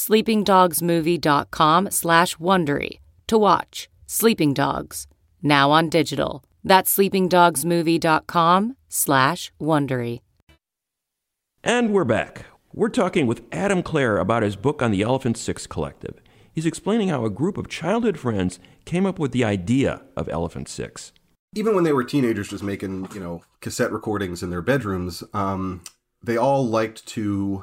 sleepingdogsmovie.com slash Wondery to watch Sleeping Dogs, now on digital. That's sleepingdogsmovie.com slash Wondery. And we're back. We're talking with Adam Clare about his book on the Elephant Six Collective. He's explaining how a group of childhood friends came up with the idea of Elephant Six. Even when they were teenagers just making, you know, cassette recordings in their bedrooms, um, they all liked to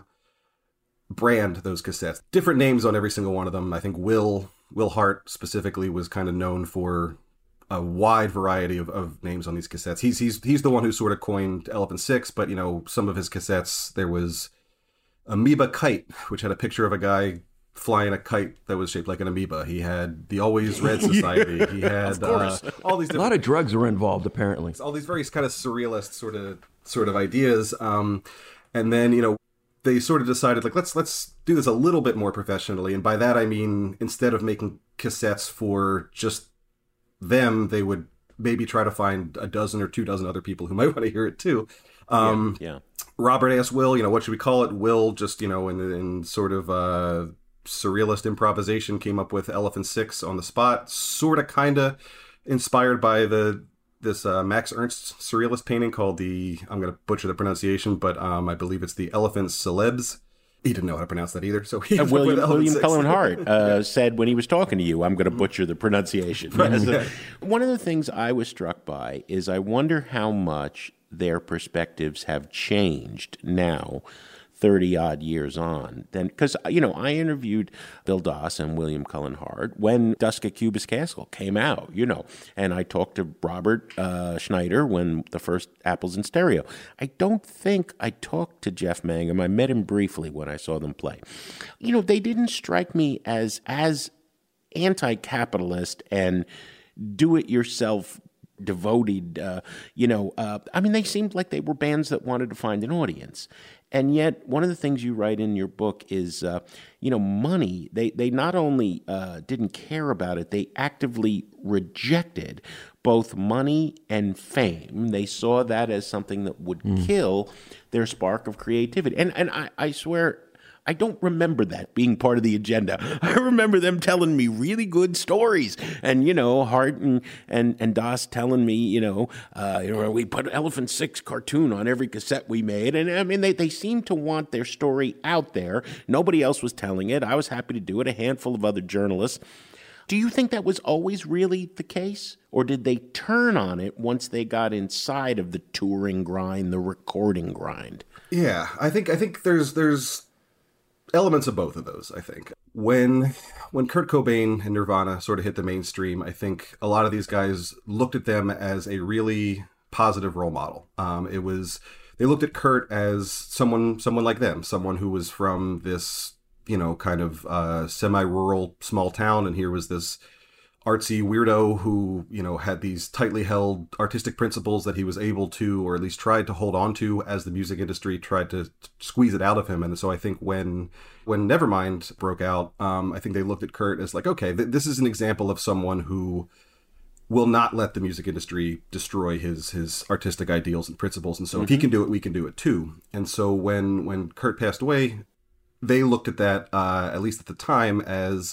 brand those cassettes. Different names on every single one of them. I think Will, Will Hart specifically was kind of known for a wide variety of, of names on these cassettes. He's he's he's the one who sort of coined Elephant Six, but, you know, some of his cassettes, there was Amoeba Kite, which had a picture of a guy flying a kite that was shaped like an amoeba. He had the Always Red Society. Yeah, he had uh, all these different... A lot of drugs were involved, apparently. All these very kind of surrealist sort of sort of ideas. Um, and then, you know, they sort of decided, like, let's let's do this a little bit more professionally. And by that, I mean, instead of making cassettes for just them, they would maybe try to find a dozen or two dozen other people who might want to hear it too. Um, yeah, yeah. Robert asked Will, you know, what should we call it? Will just, you know, in, in sort of uh, surrealist improvisation came up with Elephant Six on the spot, sort of kind of inspired by the this uh, Max Ernst surrealist painting called the, I'm going to butcher the pronunciation, but um, I believe it's the Elephant Celebs. He didn't know how to pronounce that either. So he uh, William, William Cullen Hart uh, yeah. said when he was talking to you, I'm going to butcher the pronunciation. Right, Yes. yeah. One of the things I was struck by is I wonder how much their perspectives have changed now, thirty odd years on. Then, because, you know, I interviewed Bill Doss and William Cullen Hart when Dusk at Cubist Castle came out, you know, and I talked to Robert uh, Schneider when the first Apples in Stereo. I don't think I talked to Jeff Mangum. I met him briefly when I saw them play. You know, they didn't strike me as as anti-capitalist and do-it-yourself devoted, uh, you know, uh, I mean, they seemed like they were bands that wanted to find an audience. And yet, one of the things you write in your book is, uh, you know, money. They they not only uh, didn't care about it, they actively rejected both money and fame. They saw that as something that would mm. kill their spark of creativity. And and I, I swear, I don't remember that being part of the agenda. I remember them telling me really good stories. And, you know, Hart and, and, and Doss telling me, you know, uh, you know, we put Elephant Six cartoon on every cassette we made. And, I mean, they, they seemed to want their story out there. Nobody else was telling it. I was happy to do it, a handful of other journalists. Do you think that was always really the case? Or did they turn on it once they got inside of the touring grind, the recording grind? Yeah, I think I think there's there's... elements of both of those, I think. When when Kurt Cobain and Nirvana sort of hit the mainstream, I think a lot of these guys looked at them as a really positive role model. Um, it was they looked at Kurt as someone someone like them, someone who was from this, you know, kind of uh, semi-rural small town, and here was this artsy weirdo who, you know, had these tightly held artistic principles that he was able to, or at least tried to hold on to as the music industry tried to squeeze it out of him. And so I think when when Nevermind broke out, um, I think they looked at Kurt as like, okay, th- this is an example of someone who will not let the music industry destroy his his artistic ideals and principles. And so mm-hmm. if he can do it, we can do it too. And so when when Kurt passed away, they looked at that, uh, at least at the time, as,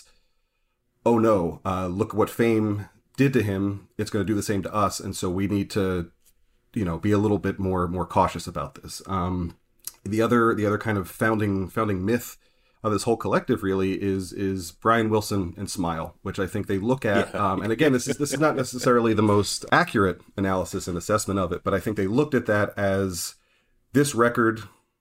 oh no, uh, look what fame did to him. It's going to do the same to us. And so we need to, you know, be a little bit more more cautious about this. Um, the other the other kind of founding founding myth of this whole collective really is is Brian Wilson and Smile, which I think they look at. Yeah. Um, and again, this is this is not necessarily the most accurate analysis and assessment of it, but I think they looked at that as this record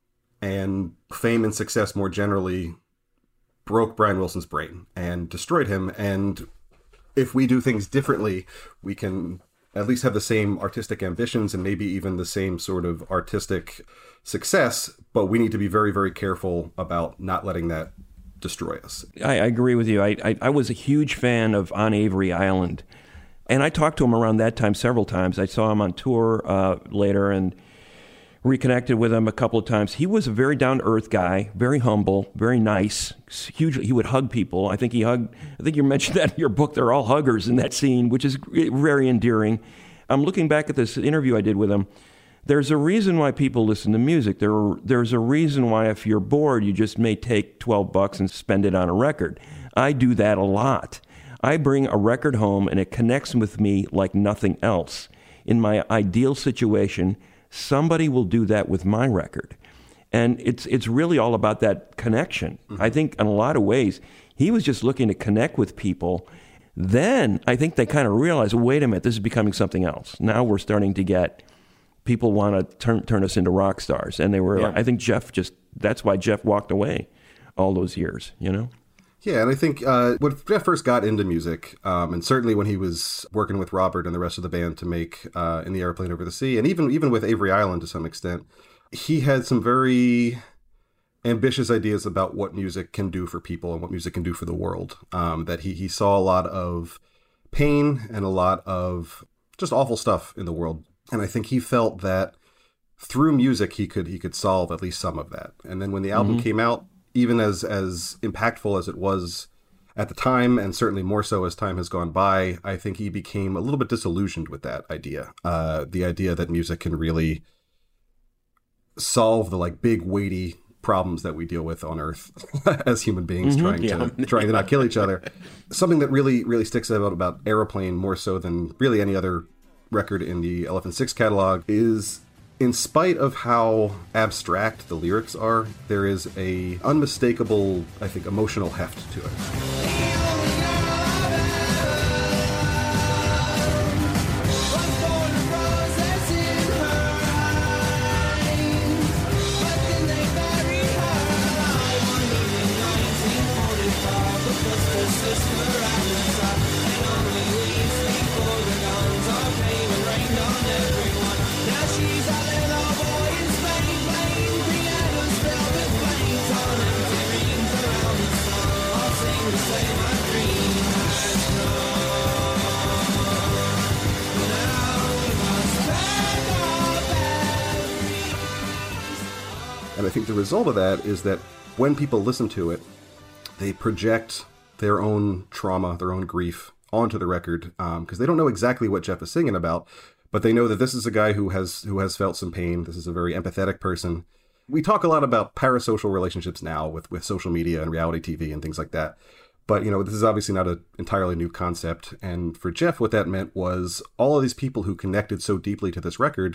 and fame and success more generally broke Brian Wilson's brain and destroyed him. And if we do things differently, we can at least have the same artistic ambitions and maybe even the same sort of artistic success, but we need to be very, very careful about not letting that destroy us. I, I agree with you. I, I, I was a huge fan of On Avery Island, and I talked to him around that time several times. I saw him on tour uh, later and reconnected with him a couple of times. He was a very down-to-earth guy, very humble, very nice. Huge. He would hug people. I think he hugged, I think you mentioned that in your book. They're all huggers in that scene, which is very endearing. I'm looking back at this interview I did with him. There's a reason why people listen to music. There, there's a reason why if you're bored, you just may take twelve bucks and spend it on a record. I do that a lot. I bring a record home and it connects with me like nothing else. in my ideal situation, somebody will do that with my record. And it's it's really all about that connection. Mm-hmm. I think in a lot of ways, he was just looking to connect with people. Then I think they kind of realized, wait a minute, this is becoming something else. Now we're starting to get, people want to turn turn us into rock stars. And they were, yeah. I think Jeff just, that's why Jeff walked away all those years, you know? Yeah, and I think uh, when Jeff first got into music, um, and certainly when he was working with Robert and the rest of the band to make uh, In the Airplane Over the Sea, and even even with Avery Island to some extent, he had some very ambitious ideas about what music can do for people and what music can do for the world. Um, that he, he saw a lot of pain and a lot of just awful stuff in the world. And I think he felt that through music, he could he could solve at least some of that. And then when the album mm-hmm. came out, even as as impactful as it was at the time, and certainly more so as time has gone by, I think he became a little bit disillusioned with that idea. Uh, the idea that music can really solve the like big, weighty problems that we deal with on Earth as human beings, mm-hmm. trying yeah. to trying to not kill each other. Something that really, really sticks out about Aeroplane more so than really any other record in the Elephant Six catalog is, in spite of how abstract the lyrics are, there is a unmistakable, I think, emotional heft to it. And I think the result of that is that when people listen to it, they project their own trauma, their own grief onto the record, because um, they don't know exactly what Jeff is singing about, but they know that this is a guy who has who has felt some pain. This is a very empathetic person. We talk a lot about parasocial relationships now with, with social media and reality T V and things like that. But, you know, this is obviously not an entirely new concept. And for Jeff, what that meant was all of these people who connected so deeply to this record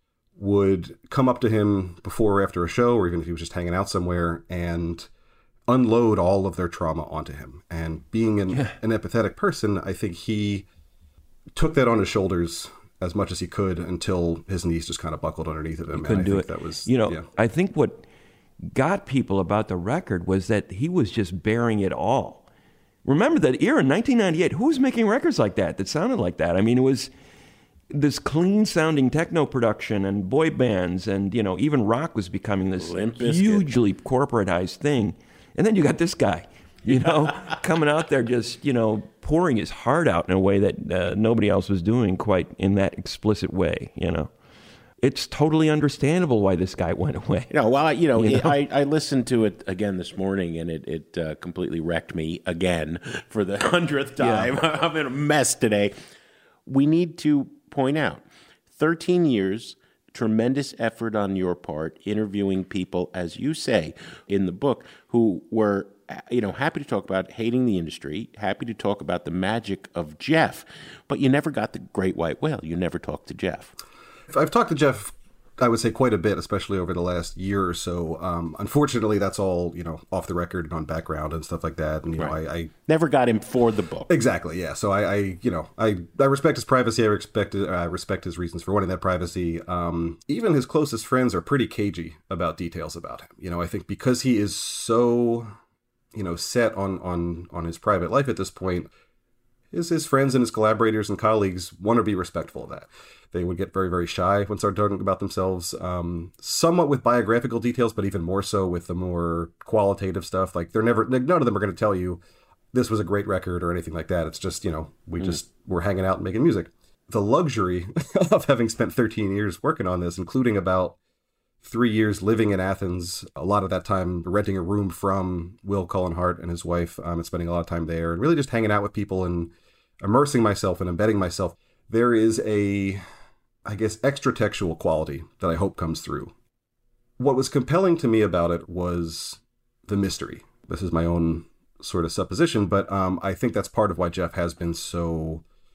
would come up to him before or after a show, or even if he was just hanging out somewhere, and unload all of their trauma onto him. And being an, yeah. an empathetic person, I think he took that on his shoulders as much as he could until his knees just kind of buckled underneath of him. He couldn't and I do think it. That was, you know, yeah. I think what got people about the record was that he was just bearing it all. Remember that era, nineteen ninety-eight, who was making records like that, that sounded like that? I mean, it was this clean-sounding techno production and boy bands, and, you know, even rock was becoming this hugely corporatized thing. And then you got this guy, you know, coming out there just, you know, pouring his heart out in a way that uh, nobody else was doing quite in that explicit way, you know. It's totally understandable why this guy went away. You know, well, I, you know, You know? I, I listened to it again this morning, and it, it uh, completely wrecked me again for the hundredth time. Yeah. I'm in a mess today. We need to point out, thirteen years, tremendous effort on your part, interviewing people, as you say in the book, who were, you know, happy to talk about hating the industry, happy to talk about the magic of Jeff, but you never got the great white whale. You never talked to Jeff. I've talked to Jeff, I would say, quite a bit, especially over the last year or so. Um, unfortunately, that's all, you know, off the record and on background and stuff like that. And, you right. know, I, I never got him for the book. Exactly. Yeah. So I, I you know, I, I respect his privacy. I respect, I respect his reasons for wanting that privacy. Um, even his closest friends are pretty cagey about details about him. You know, I think because he is so, you know, set on, on, on his private life at this point, his, his friends and his collaborators and colleagues want to be respectful of that. They would get very, very shy when started talking about themselves, um, somewhat with biographical details, but even more so with the more qualitative stuff. Like they're never, none of them are going to tell you this was a great record or anything like that. It's just, you know, we mm. just were hanging out and making music. The luxury of having spent thirteen years working on this, including about three years living in Athens, a lot of that time renting a room from Will Cullen Hart and his wife, um, and spending a lot of time there and really just hanging out with people and immersing myself and embedding myself. There is a, I guess, extra textual quality that I hope comes through. What was compelling to me about it was the mystery. This is my own sort of supposition, but um, I think that's part of why Jeff has been so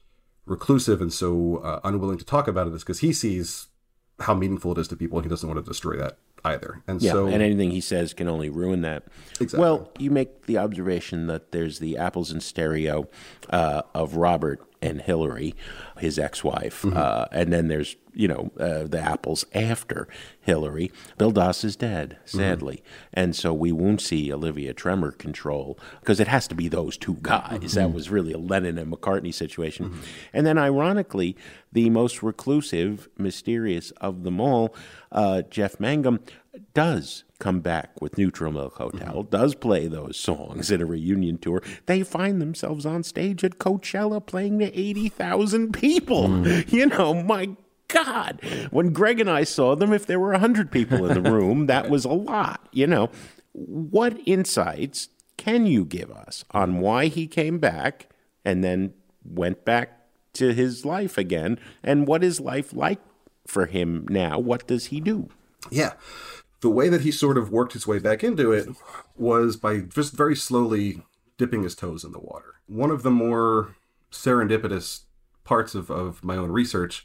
reclusive and so uh, unwilling to talk about it is because he sees how meaningful it is to people, and he doesn't want to destroy that either. And yeah, so, and anything he says can only ruin that. Exactly. Well, you make the observation that there's the apples in stereo uh, of Robert and Hillary, his ex-wife, Mm-hmm. uh, and then there's, you know, uh, the apples after Hillary. Bill Doss is dead, sadly, mm-hmm. and so we won't see Olivia Tremor control, because it has to be those two guys. Mm-hmm. That was really a Lennon and McCartney situation. Mm-hmm. And then, ironically, the most reclusive, mysterious of them all, uh, Jeff Mangum, does come back with Neutral Milk Hotel, mm-hmm. does play those songs in a reunion tour. They find themselves on stage at Coachella playing to eighty thousand people. Mm. You know, my God. When Greg and I saw them, if there were one hundred people in the room, that was a lot, you know. What insights can you give us on why he came back and then went back to his life again? And what is life like for him now? What does he do? Yeah. The way that he sort of worked his way back into it was by just very slowly dipping his toes in the water. One of the more serendipitous parts of, of my own research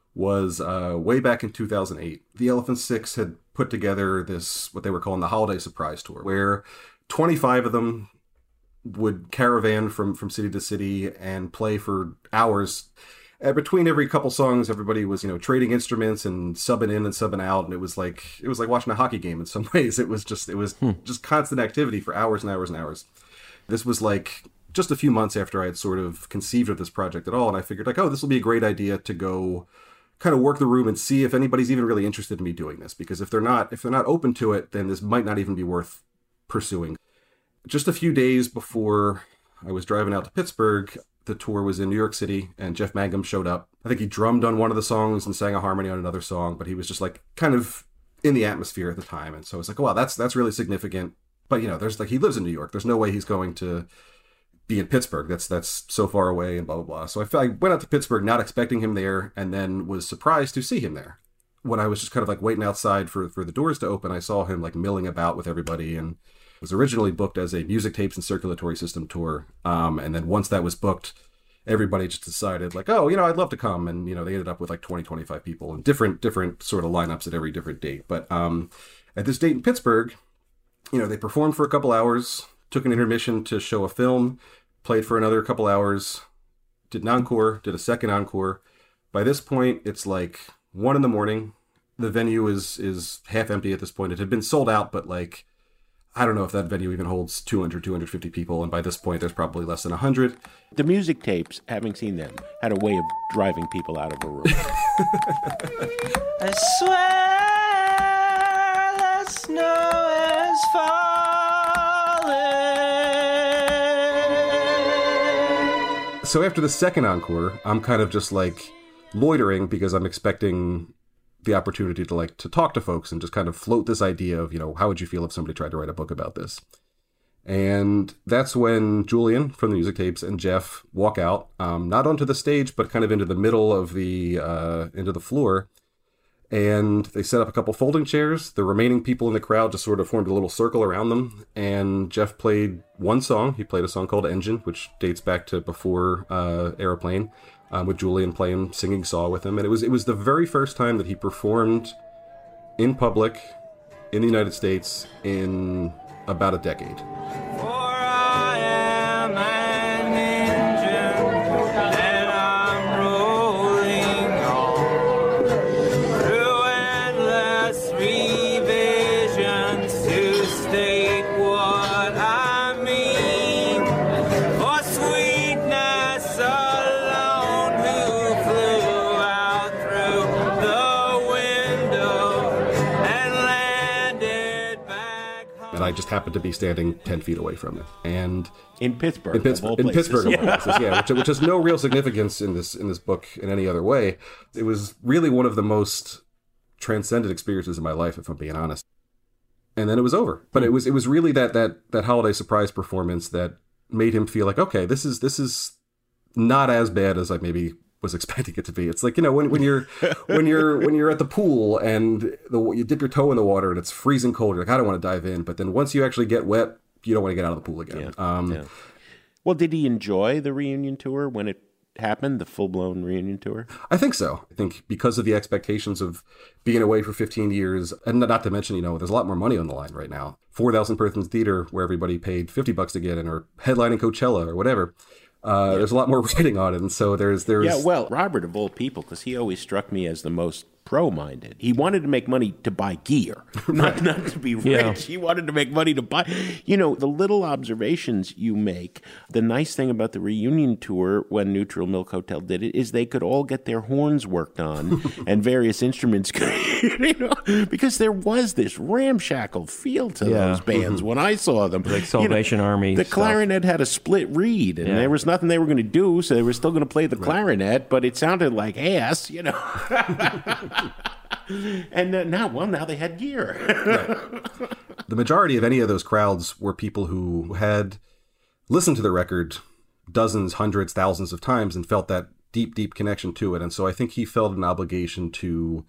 was uh, way back in two thousand eight. The Elephant Six had put together this, what they were calling the Holiday Surprise Tour, where twenty-five of them would caravan from, from city to city and play for hours. Uh, between every couple songs, everybody was, you know, trading instruments and subbing in and subbing out, and it was like it was like watching a hockey game in some ways. It was just it was hmm. just constant activity for hours and hours and hours. This was like just a few months after I had sort of conceived of this project at all, and I figured like, oh, this will be a great idea to go kind of work the room and see if anybody's even really interested in me doing this. Because if they're not, if they're not open to it, then this might not even be worth pursuing. Just a few days before I was driving out to Pittsburgh, the tour was in New York City, and Jeff Mangum showed up. I think he drummed on one of the songs and sang a harmony on another song, but he was just like kind of in the atmosphere at the time. And so I was like, oh, wow, that's that's really significant. But, you know, there's like, he lives in New York. There's no way he's going to be in Pittsburgh. That's that's so far away and blah, blah, blah. So I, I went out to Pittsburgh not expecting him there, and then was surprised to see him there. When I was just kind of like waiting outside for, for the doors to open, I saw him like milling about with everybody, and was originally booked as a Music Tapes and Circulatory System tour. Um, and then once that was booked, everybody just decided like, oh, you know, I'd love to come. And, you know, they ended up with like twenty, twenty-five people and different, different sort of lineups at every different date. But um, at this date in Pittsburgh, you know, they performed for a couple hours, took an intermission to show a film, played for another couple hours, did an encore, did a second encore. By this point, it's like one in the morning. The venue is, is half empty at this point. It had been sold out, but like, I don't know if that venue even holds two hundred, two hundred fifty people. And by this point, there's probably less than one hundred. The Music Tapes, having seen them, had a way of driving people out of a room. I swear the snow is falling. So after the second encore, I'm kind of just like loitering because I'm expecting the opportunity to like to talk to folks and just kind of float this idea of, you know, how would you feel if somebody tried to write a book about this? And that's when Julian from the Music Tapes and Jeff walk out, um, not onto the stage, but kind of into the middle of the, uh, into the floor. And they set up a couple folding chairs. The remaining people in the crowd just sort of formed a little circle around them. And Jeff played one song. He played a song called Engine, which dates back to before uh, Aeroplane. Um, with Julian playing, singing Saw with him. And it was it was the very first time that he performed in public in the United States in about a decade. For I am an engine, and I'm rolling on through endless revisions to state what I mean. For sweetness alone who flew out through the window and landed back home. And I just happened to be standing ten feet away from it. And In Pittsburgh. in Pittsburgh, of all in places. Pittsburgh, of all places, yeah, which, which has no real significance in this in this book in any other way. It was really one of the most transcendent experiences in my life, if I'm being honest. And then it was over. But it was it was really that that that holiday surprise performance that made him feel like, okay, this is this is not as bad as I maybe was expecting it to be. It's like, you know, when, when you're when you're when you're at the pool and the you dip your toe in the water and it's freezing cold, you're like, I don't want to dive in. But then once you actually get wet, you don't want to get out of the pool again. Yeah, Um, yeah. Well, did he enjoy the reunion tour when it happen, the full-blown reunion tour? I think so. I think because of the expectations of being away for fifteen years, and not to mention, you know, there's a lot more money on the line right now. four thousand person theater where everybody paid fifty bucks to get in, or headlining Coachella or whatever. Uh, yeah. There's a lot more writing on it, and so there's there's yeah. Well, Robert of all people, because he always struck me as the most pro-minded. He wanted to make money to buy gear, not not to be rich. Yeah. He wanted to make money to buy. You know, the little observations you make. The nice thing about the reunion tour when Neutral Milk Hotel did it is they could all get their horns worked on and various instruments, you know, because there was this ramshackle feel to Yeah. those bands when I saw them. Like Salvation You know, Army The stuff. clarinet had a split reed, and Yeah. there was nothing they were going to do, so they were still going to play the clarinet, but it sounded like ass, you know. And uh, now, well, now they had gear. Right. The majority of any of those crowds were people who had listened to the record dozens, hundreds, thousands of times and felt that deep, deep connection to it. And so I think he felt an obligation to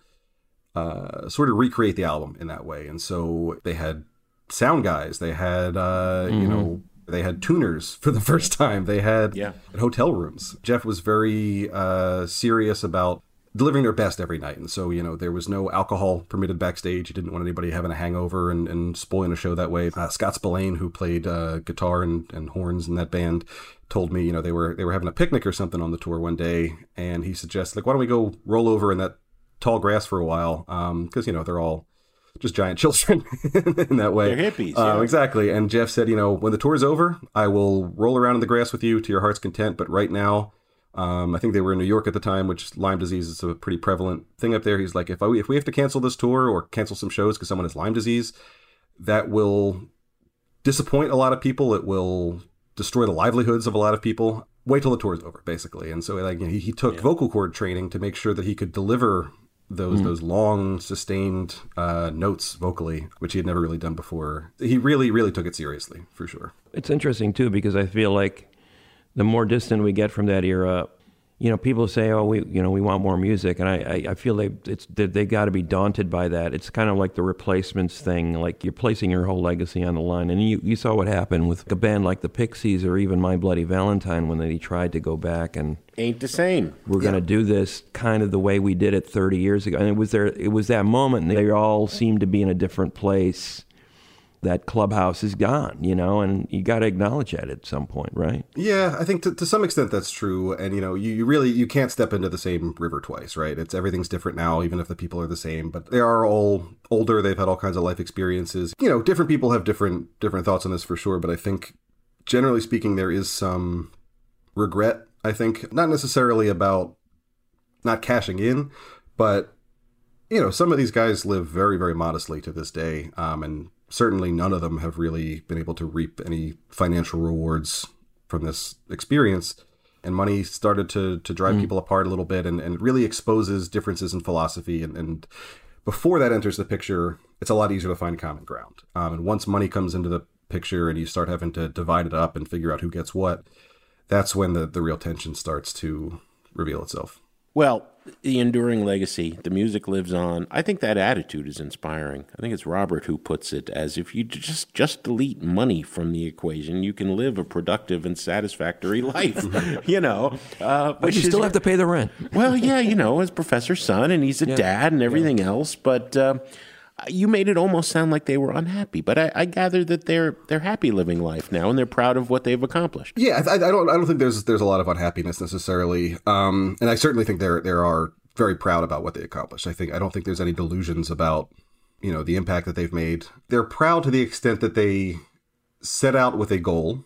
uh, sort of recreate the album in that way. And so they had sound guys, they had, uh, mm-hmm. you know, they had tuners for the first time. They had Yeah. hotel rooms. Jeff was very uh, serious about delivering their best every night. And so, you know, there was no alcohol permitted backstage. He didn't want anybody having a hangover and, and spoiling a show that way. Uh, Scott Spillane, who played uh, guitar and, and horns in that band, told me, you know, they were they were having a picnic or something on the tour one day. And he suggested, like, why don't we go roll over in that tall grass for a while? Because, you know, they're all just giant children in that way. They're hippies. Uh, yeah. Exactly. And Jeff said, you know, when the tour's over, I will roll around in the grass with you to your heart's content. But right now, Um, I think they were in New York at the time, which Lyme disease is a pretty prevalent thing up there. He's like, if I, if we have to cancel this tour or cancel some shows because someone has Lyme disease, that will disappoint a lot of people. It will destroy the livelihoods of a lot of people. Wait till the tour's over, basically. And so, like, you know, he, he took yeah. vocal cord training to make sure that he could deliver those mm. those long, sustained uh, notes vocally, which he had never really done before. He really, really took it seriously, for sure. It's interesting, too, because I feel like the more distant we get from that era, you know, people say, "Oh, we, you know, we want more music," and I, I, I feel they, it's, they, they got to be daunted by that. It's kind of like the Replacements thing, like you're placing your whole legacy on the line. And you, you saw what happened with a band like the Pixies or even My Bloody Valentine when they tried to go back and ain't the same. We're yeah. going to do this kind of the way we did it thirty years ago. And it was there, it was that moment. And they all seemed to be in a different place. That Clubhouse is gone, you know, and you got to acknowledge that at some point, right? Yeah, I think to, to some extent that's true. And, you know, you, you really, you can't step into the same river twice, right? It's everything's different now, even if the people are the same, but they are all older. They've had all kinds of life experiences. You know, different people have different, different thoughts on this for sure. But I think generally speaking, there is some regret, I think, not necessarily about not cashing in, but, you know, some of these guys live very, very modestly to this day. Um, and certainly none of them have really been able to reap any financial rewards from this experience. And money started to to drive mm. people apart a little bit and, and really exposes differences in philosophy. And, and before that enters the picture, it's a lot easier to find common ground. Um, and once money comes into the picture and you start having to divide it up and figure out who gets what, that's when the, the real tension starts to reveal itself. Well, the enduring legacy, the music lives on. I think that attitude is inspiring. I think it's Robert who puts it as if you just just delete money from the equation, you can live a productive and satisfactory life, you know. Uh, but you still is, have to pay the rent. Well, yeah, you know, as Professor's son, and he's a yeah. dad and everything yeah. else, but uh, you made it almost sound like they were unhappy. But I, I gather that they're they're happy living life now, and they're proud of what they've accomplished. Yeah, I, I don't I don't think there's there's a lot of unhappiness necessarily, um, and I certainly think there there are very proud about what they accomplished. I think I don't think there's any delusions about, you know, the impact that they've made. They're proud to the extent that they set out with a goal,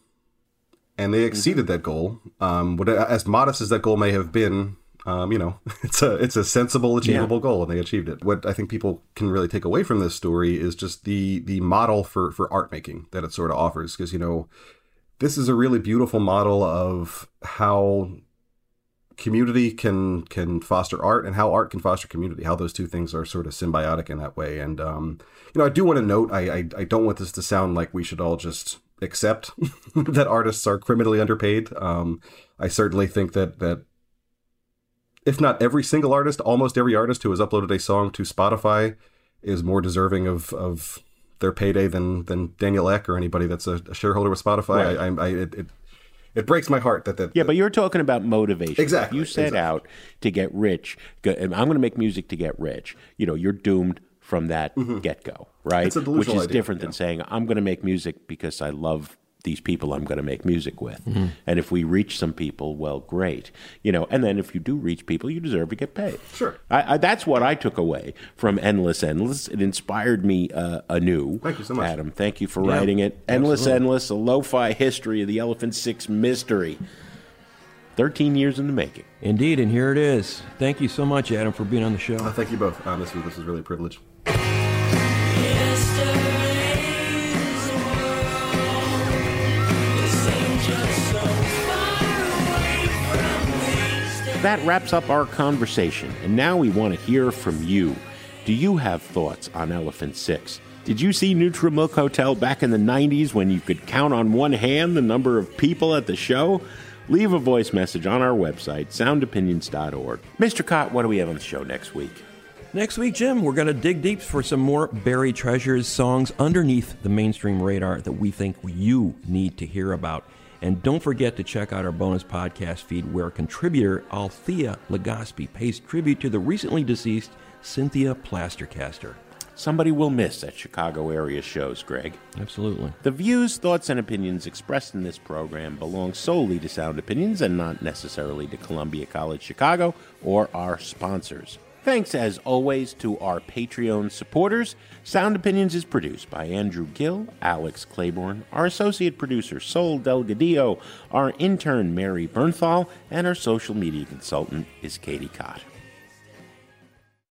and they exceeded mm-hmm. that goal. Um, what, as modest as that goal may have been. Um, you know, it's a it's a sensible, achievable yeah. goal, and they achieved it. What I think people can really take away from this story is just the the model for, for art making that it sort of offers. Because, you know, this is a really beautiful model of how community can can foster art and how art can foster community, how those two things are sort of symbiotic in that way. And, um, you know, I do want to note, I, I, I don't want this to sound like we should all just accept that artists are criminally underpaid. Um, I certainly think that that if not every single artist, almost every artist who has uploaded a song to Spotify is more deserving of, of their payday than than Daniel Ek or anybody that's a, a shareholder with Spotify. Right. I, I, it, it it breaks my heart that that. Yeah, but you're talking about motivation. Exactly. If you set exactly. out to get rich, go, I'm going to make music to get rich. You know, you're doomed from that Mhm. get-go, right? It's a delusional Which is idea, different yeah. than saying, I'm going to make music because I love these people I'm going to make music with. Mhm. And if we reach some people, well, great. You know, and then if you do reach people, you deserve to get paid. Sure. I, I, that's what I took away from Endless Endless. It inspired me uh, anew. Thank you so much. Adam, thank you for Yeah, writing it. Endless absolutely. Endless, a lo-fi history of the Elephant Six mystery. thirteen years in the making. Indeed, and here it is. Thank you so much, Adam, for being on the show. Uh, thank you both. Honestly, this is really a privilege. That wraps up our conversation, and now we want to hear from you. Do you have thoughts on Elephant Six? Did you see Nutrimilk Hotel back in the nineties when you could count on one hand the number of people at the show? Leave a voice message on our website, sound opinions dot org. Mister Cott, what do we have on the show next week? Next week, Jim, we're going to dig deep for some more buried treasures, songs underneath the mainstream radar that we think you need to hear about. And don't forget to check out our bonus podcast feed where contributor Althea Legaspi pays tribute to the recently deceased Cynthia Plastercaster. Somebody will miss at Chicago area shows, Greg. Absolutely. The views, thoughts, and opinions expressed in this program belong solely to Sound Opinions and not necessarily to Columbia College Chicago or our sponsors. Thanks, as always, to our Patreon supporters. Sound Opinions is produced by Andrew Gill, Alex Claiborne, our associate producer, Sol Delgadillo, our intern, Mary Bernthal, and our social media consultant is Katie Cott.